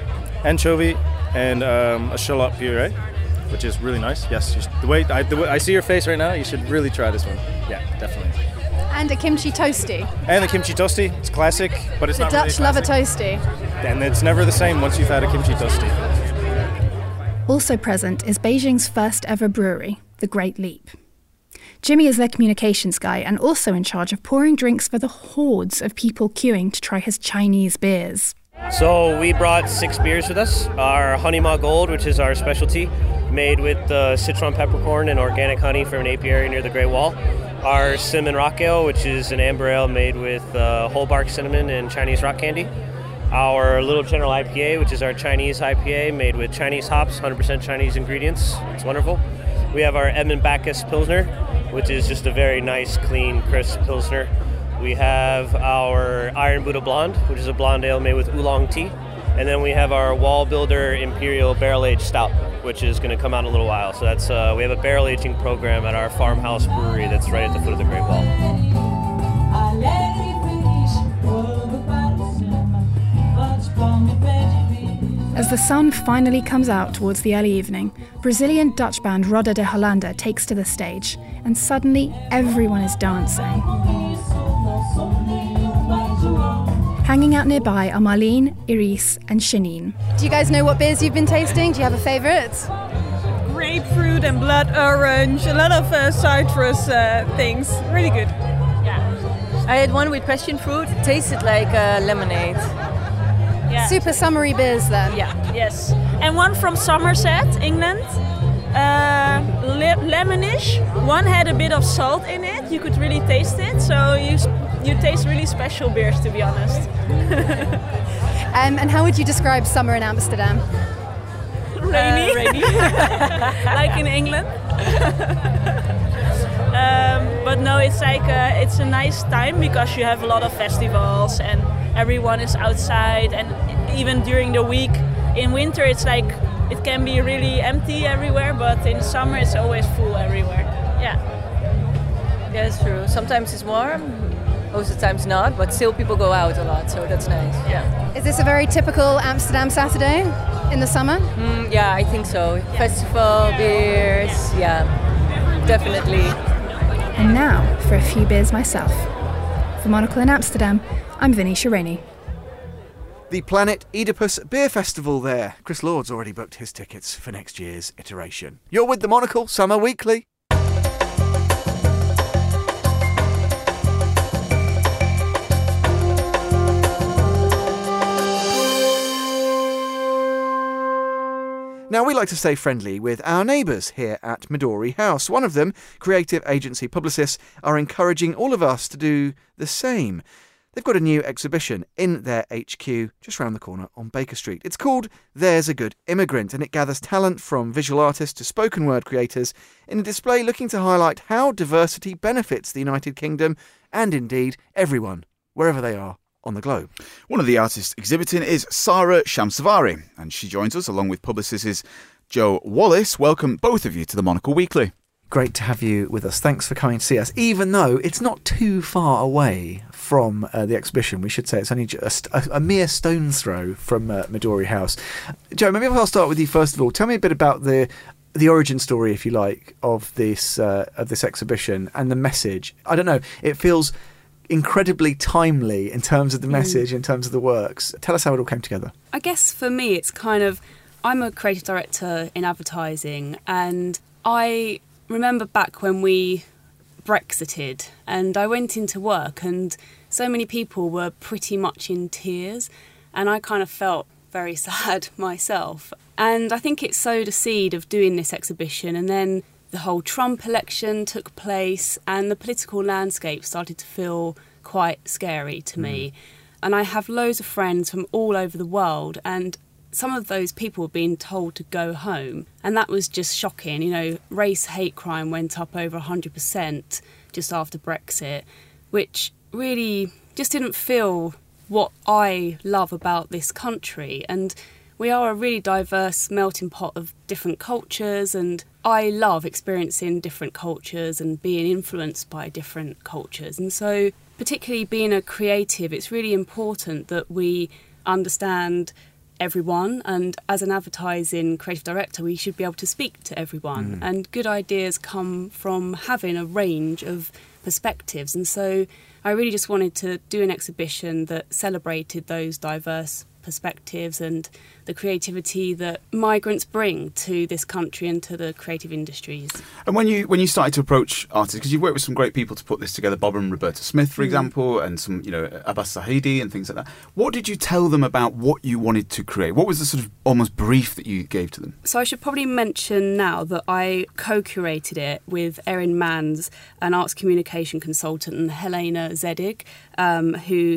anchovy, and um, a shallot puree, which is really nice. Yes, you should, the way I the way I see your face right now, you should really try this one. Yeah, definitely. And a kimchi toasty. And the kimchi toasty, it's classic, but it's the not Dutch really love a classic. toasty. And it's never the same once you've had a kimchi toasty. Also present is Beijing's first ever brewery, The Great Leap. Jimmy is their communications guy and also in charge of pouring drinks for the hordes of people queuing to try his Chinese beers. So we brought six beers with us. Our Honey Ma Gold, which is our specialty, made with uh, citron peppercorn and organic honey from an apiary near the Great Wall. Our Cinnamon Rock Ale, which is an amber ale made with uh, whole bark cinnamon and Chinese rock candy. Our Little General I P A, which is our Chinese I P A made with Chinese hops, one hundred percent Chinese ingredients. It's wonderful. We have our Edmund Bacchus Pilsner, which is just a very nice, clean, crisp Pilsner. We have our Iron Buddha Blonde, which is a blonde ale made with oolong tea. And then we have our Wall Builder Imperial Barrel Aged Stout, which is going to come out in a little while. So that's uh, we have a barrel aging program at our farmhouse brewery that's right at the foot of the Great Wall. As the sun finally comes out towards the early evening, Brazilian Dutch band Roda de Hollanda takes to the stage, and suddenly everyone is dancing. Hanging out nearby are Marlene, Iris, and Shanine. Do you guys know what beers you've been tasting? Do you have a favourite? Grapefruit and blood orange, a lot of uh, citrus uh, things. Really good. Yeah. I had one with passion fruit. It tasted like uh, lemonade. Yeah. Super summery beers then. Yeah, yes. And one from Somerset, England. Uh, le- lemonish. One had a bit of salt in it. You could really taste it. So you you taste really special beers, to be honest. um, and how would you describe summer in Amsterdam? Rainy. Uh, rainy. Like in England. um, but no, it's like a, it's a nice time because you have a lot of festivals and everyone is outside, and even during the week. In winter it's like it can be really empty everywhere, but in summer it's always full everywhere. Yeah. Yeah, it's true. Sometimes it's warm, most of the times not, but still people go out a lot, so that's nice. Yeah. Is this a very typical Amsterdam Saturday in the summer? Mm, yeah, I think so. Festival, beers, yeah, definitely. And now for a few beers myself. For Monocle in Amsterdam, I'm Vinisha Rainey. The Planet Oedipus Beer Festival there. Chris Lord's already booked his tickets for next year's iteration. You're with the Monocle Summer Weekly. Now, we like to stay friendly with our neighbours here at Midori House. One of them, creative agency publicists, are encouraging all of us to do the same. They've got a new exhibition in their H Q just round the corner on Baker Street. It's called There's a Good Immigrant, and it gathers talent from visual artists to spoken word creators in a display looking to highlight how diversity benefits the United Kingdom and indeed everyone, wherever they are on the globe. One of the artists exhibiting is Sarah Shamsavari, and she joins us along with publicist Joe Wallace. Welcome both of you to the Monocle Weekly. Great to have you with us. Thanks for coming to see us, even though it's not too far away from uh, the exhibition. We should say it's only just a, a mere stone's throw from uh, Midori House. Joe, maybe I'll start with you first of all. Tell me a bit about the the origin story, if you like, of this uh, of this exhibition and the message. I don't know, it feels incredibly timely in terms of the message, mm. in terms of the works. Tell us how it all came together. I guess for me, it's kind of, I'm a creative director in advertising, and I remember back when we Brexited and I went into work and so many people were pretty much in tears, and I kind of felt very sad myself. And I think it sowed a seed of doing this exhibition, and then the whole Trump election took place and the political landscape started to feel quite scary to mm. me. And I have loads of friends from all over the world, and some of those people were being told to go home, and that was just shocking. You know, race hate crime went up over one hundred percent just after Brexit, which really just didn't feel what I love about this country. And we are a really diverse melting pot of different cultures, and I love experiencing different cultures and being influenced by different cultures. And so, particularly being a creative, it's really important that we understand everyone, and as an advertising creative director we should be able to speak to everyone, Mm. and good ideas come from having a range of perspectives. And so I really just wanted to do an exhibition that celebrated those diverse perspectives and the creativity that migrants bring to this country and to the creative industries. And when you when you started to approach artists, because you've worked with some great people to put this together, Bob and Roberta Smith, for Mm. example, and some, you know, Abbas Zahidi and things like that. What did you tell them about what you wanted to create? What was the sort of almost brief that you gave to them? So I should probably mention now that I co-curated it with Erin Manns, an arts communication consultant, and Helena Zedig, um, who...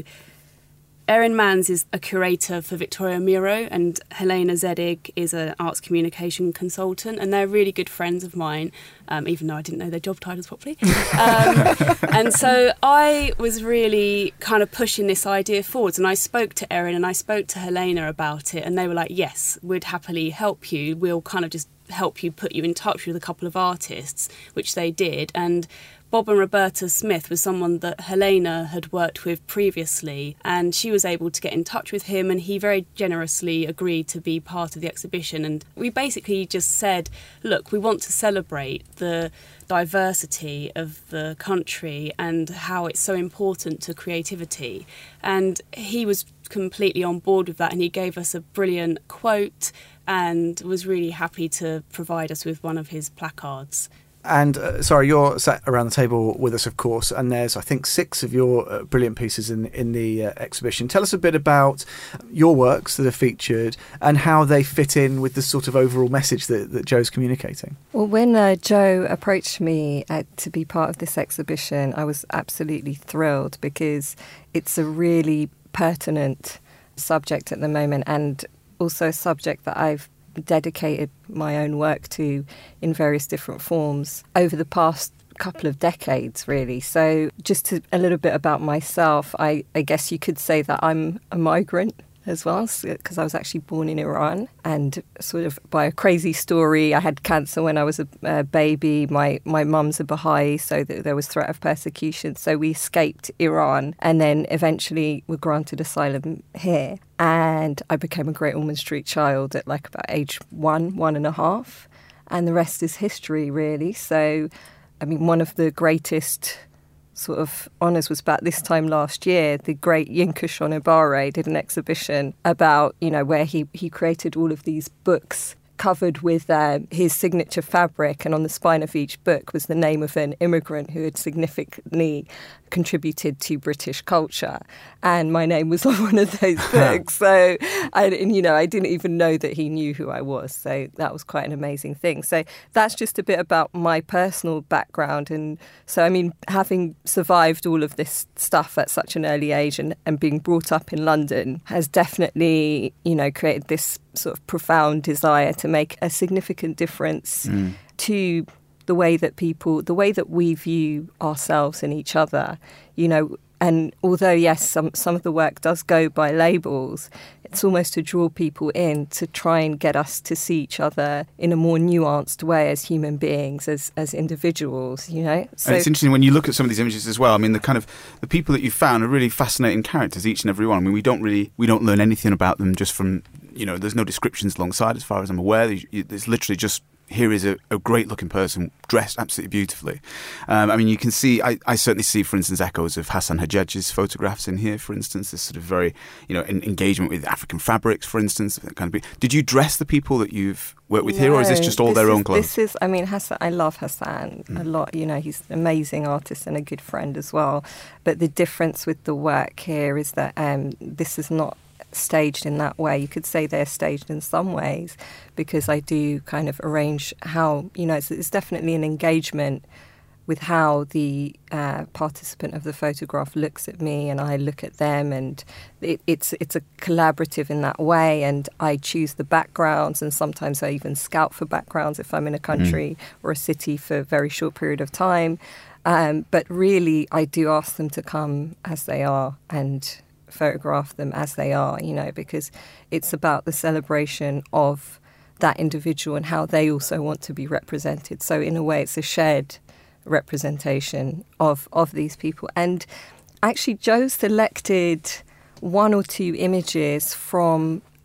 Erin Manns is a curator for Victoria Miro, and Helena Zedig is an arts communication consultant, and they're really good friends of mine, um, even though I didn't know their job titles properly. Um, and so I was really kind of pushing this idea forwards, and I spoke to Erin and I spoke to Helena about it, and they were like, yes, we'd happily help you. We'll kind of just help you, put you in touch with a couple of artists, which they did. And Bob and Roberta Smith was someone that Helena had worked with previously, and she was able to get in touch with him, and he very generously agreed to be part of the exhibition. And we basically just said, look, we want to celebrate the diversity of the country and how it's so important to creativity. And he was completely on board with that, and he gave us a brilliant quote and was really happy to provide us with one of his placards. And uh, sorry, you're sat around the table with us, of course, and there's, I think, six of your uh, brilliant pieces in in the uh, exhibition. Tell us a bit about your works that are featured and how they fit in with the sort of overall message that, that Joe's communicating. Well, when uh, Joe approached me uh, to be part of this exhibition, I was absolutely thrilled because it's a really pertinent subject at the moment, and also a subject that I've dedicated my own work to in various different forms over the past couple of decades, really. So just to, a little bit about myself, I, I guess you could say that I'm a migrant as well, because I was actually born in Iran, and sort of by a crazy story, I had cancer when I was a, a baby. My my mum's a Baha'i, so th- there was threat of persecution. So we escaped Iran and then eventually were granted asylum here. And I became a Great Ormond Street child at like about age one, one and a half. And the rest is history, really. So, I mean, one of the greatest sort of honours was about this time last year. The great Yinka Shonibare did an exhibition about, you know, where he, he created all of these books covered with uh, his signature fabric, and on the spine of each book was the name of an immigrant who had significantly contributed to British culture, and my name was on one of those books. So, I, and, you know, I didn't even know that he knew who I was. So that was quite an amazing thing. So that's just a bit about my personal background. And so, I mean, having survived all of this stuff at such an early age and, and being brought up in London has definitely, you know, created this sort of profound desire to make a significant difference mm. to the way that people, the way that we view ourselves and each other, you know. And although, yes, some, some of the work does go by labels, it's almost to draw people in to try and get us to see each other in a more nuanced way as human beings, as as individuals, you know. So and it's interesting when you look at some of these images as well. I mean, the kind of the people that you found are really fascinating characters, each and every one. I mean, we don't really we don't learn anything about them just from, you know, there's no descriptions alongside, as far as I'm aware. It's literally just, here is a, a great-looking person dressed absolutely beautifully. Um, I mean, you can see, I, I certainly see, for instance, echoes of Hassan Hajjaj's photographs in here, for instance, this sort of very, you know, in, engagement with African fabrics, for instance. That kind of. Did you dress the people that you've worked with no, here, or is this just all this their is, own clothes? This is, I mean, Hassan, I love Hassan mm. a lot. You know, he's an amazing artist and a good friend as well. But the difference with the work here is that um, this is not staged in that way. You could say they're staged in some ways, because I do kind of arrange how, you know, it's, it's definitely an engagement with how the uh, participant of the photograph looks at me and I look at them, and it, it's it's a collaborative in that way. And I choose the backgrounds, and sometimes I even scout for backgrounds if I'm in a country mm. or a city for a very short period of time. Um, but really, I do ask them to come as they are and photograph them as they are, you know, because it's about the celebration of that individual and how they also want to be represented. So in a way, it's a shared representation of, of these people. And actually, Joe selected one or two images from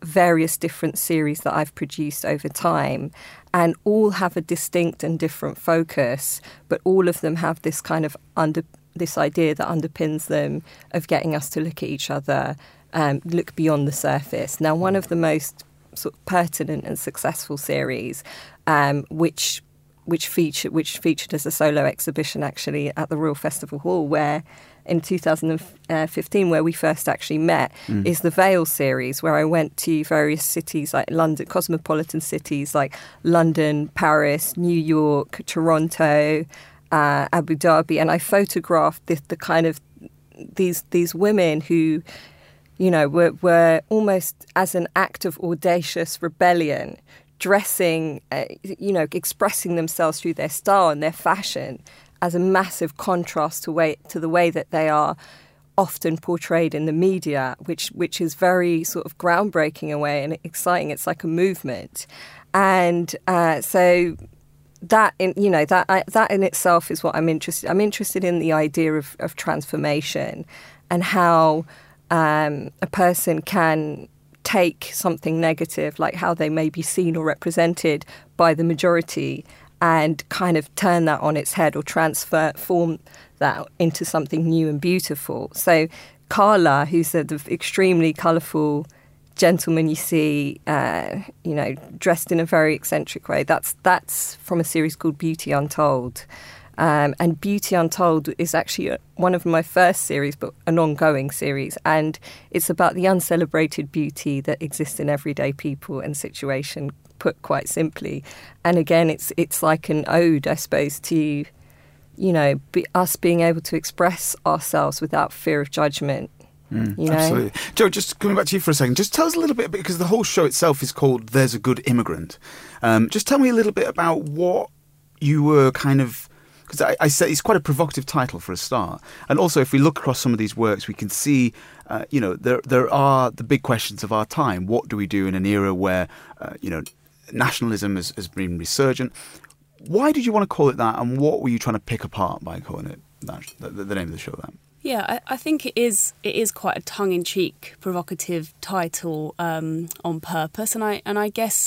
various different series that I've produced over time, and all have a distinct and different focus, but all of them have this kind of under this idea that underpins them of getting us to look at each other, um, look beyond the surface. Now, one of the most sort of pertinent and successful series, um, which which featured which featured as a solo exhibition actually at the Royal Festival Hall, where in two thousand fifteen, where we first actually met, mm. is the Veil series, where I went to various cities like London, cosmopolitan cities like London, Paris, New York, Toronto, uh, Abu Dhabi, and I photographed the, the kind of these these women who, you know, were, were almost as an act of audacious rebellion, dressing, uh, you know, expressing themselves through their style and their fashion, as a massive contrast to way to the way that they are often portrayed in the media, which which is very sort of groundbreaking in a way and exciting. It's like a movement, and uh, so that in you know that I, that in itself is what I'm interested. I'm interested in the idea of, of transformation and how um, a person can take something negative, like how they may be seen or represented by the majority, and kind of turn that on its head or transform that into something new and beautiful. So Carla, who's the extremely colourful gentleman you see, uh, you know, dressed in a very eccentric way, that's that's from a series called Beauty Untold. Um, and Beauty Untold is actually one of my first series, but an ongoing series. And it's about the uncelebrated beauty that exists in everyday people and situation, put quite simply. And again, it's it's like an ode, I suppose, to, you know, be, us being able to express ourselves without fear of judgment. Mm, you know? Absolutely. Joe, just coming back to you for a second, just tell us a little bit, because the whole show itself is called There's a Good Immigrant. Um, just tell me a little bit about what you were kind of... Because I, I said it's quite a provocative title for a start. And also, if we look across some of these works, we can see, uh, you know, there there are the big questions of our time. What do we do in an era where, uh, you know, nationalism has, has been resurgent? Why did you want to call it that, and what were you trying to pick apart by calling it that, the, the name of the show that? Yeah, I, I think it is it is quite a tongue-in-cheek, provocative title um, on purpose. And I and I guess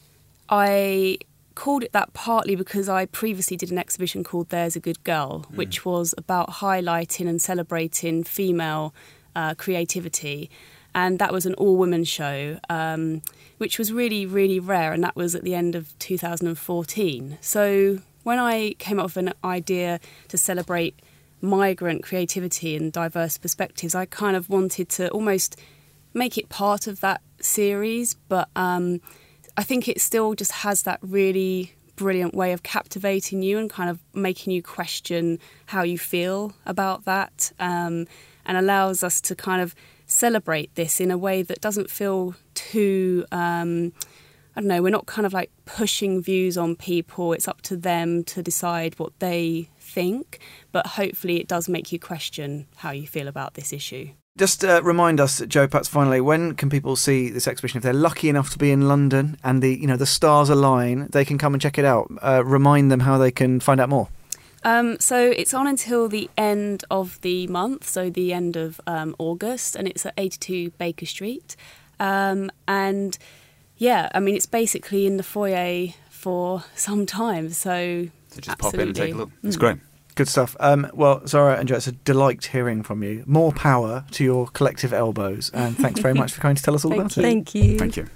I... called it that partly because I previously did an exhibition called There's a Good Girl, mm. which was about highlighting and celebrating female uh, creativity. And that was an all-women show, um, which was really, really rare. And that was at the end of two thousand fourteen. So when I came up with an idea to celebrate migrant creativity and diverse perspectives, I kind of wanted to almost make it part of that series, but... Um, I think it still just has that really brilliant way of captivating you and kind of making you question how you feel about that, um, and allows us to kind of celebrate this in a way that doesn't feel too, um, I don't know, we're not kind of like pushing views on people. It's up to them to decide what they think, but hopefully it does make you question how you feel about this issue. Just uh, remind us, Joe, perhaps finally, when can people see this exhibition? If they're lucky enough to be in London and the you know the stars align, they can come and check it out. Uh, remind them how they can find out more. Um, so it's on until the end of the month, so the end of um, August, and it's at eighty-two Baker Street. Um, and yeah, I mean, it's basically in the foyer for some time. So, so just absolutely. pop in and take a look. It's mm. great. Good stuff. Um, well, Zara and Joe, it's a delight hearing from you. More power to your collective elbows. And thanks very much for coming to tell us all about you. it. Thank you. Thank you.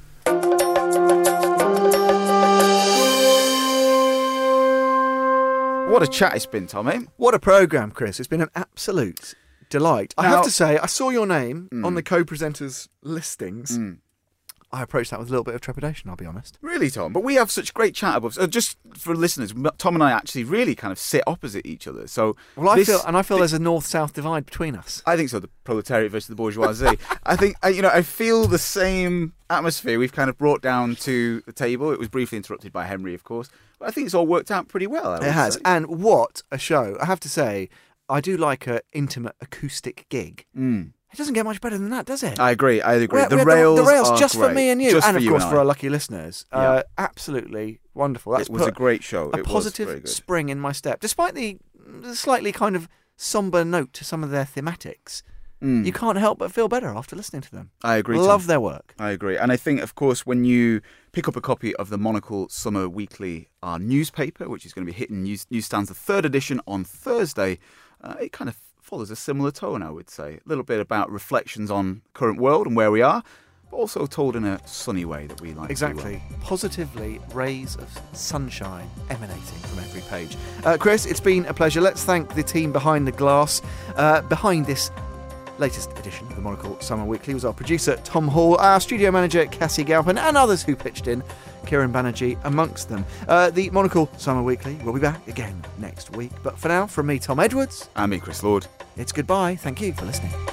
What a chat it's been, Tommy. What a programme, Chris. It's been an absolute delight. I Now- have to say, I saw your name Mm. on the co-presenters' listings. Mm. I approached that with a little bit of trepidation, I'll be honest. Really, Tom? But we have such great chat above. Uh, just for listeners, Tom and I actually really kind of sit opposite each other. So, Well, I this- feel, and I feel there's a north-south divide between us. I think so. The proletariat versus the bourgeoisie. I think I, you know. I feel the same atmosphere we've kind of brought down to the table. It was briefly interrupted by Henry, of course, but I think it's all worked out pretty well. I It would has. say. And what a show. I have to say, I do like an intimate acoustic gig. Mm. It doesn't get much better than that, does it? I agree. I agree. We're- the we're rails, the, rails are just great. for me and you, Just and for of you course and for I. our lucky listeners. Yeah. Uh, absolutely wonderful. That's It was a put great show. A It was positive very good. spring in my step, despite the, the slightly kind of somber note to some of their thematics. Mm. you can't help but feel better after listening to them. I agree. Love Tom. their work. I agree. And I think, of course, when you pick up a copy of the Monocle Summer Weekly, our newspaper, which is going to be hitting news- newsstands, the third edition on Thursday, uh, it kind of follows a similar tone, I would say. A little bit about reflections on current world and where we are, but also told in a sunny way that we like. Exactly. Positively, rays of sunshine emanating from every page. Uh, Chris, it's been a pleasure. Let's thank the team behind the glass. Uh, behind this latest edition of the Monocle Summer Weekly was our producer, Tom Hall, our studio manager, Cassie Galpin, and others who pitched in, Kieran Banerjee amongst them. Uh, the Monocle Summer Weekly will be back again next week. But for now, from me, Tom Edwards. And me, Chris Lord. It's goodbye. Thank you for listening.